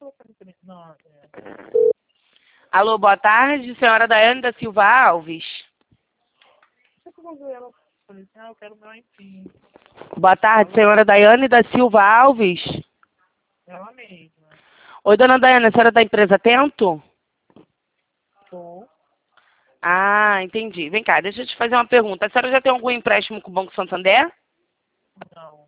Não, Alô, boa tarde, senhora Daiane da Silva Alves. eu quero meu enfim. Boa tarde, senhora Daiane da Silva Alves. Ela mesma. Oi, dona Daiane, a senhora da empresa Tento? Tô. Ah, entendi. Vem cá, deixa eu te fazer uma pergunta. A senhora já tem algum empréstimo com o Banco Santander? Não.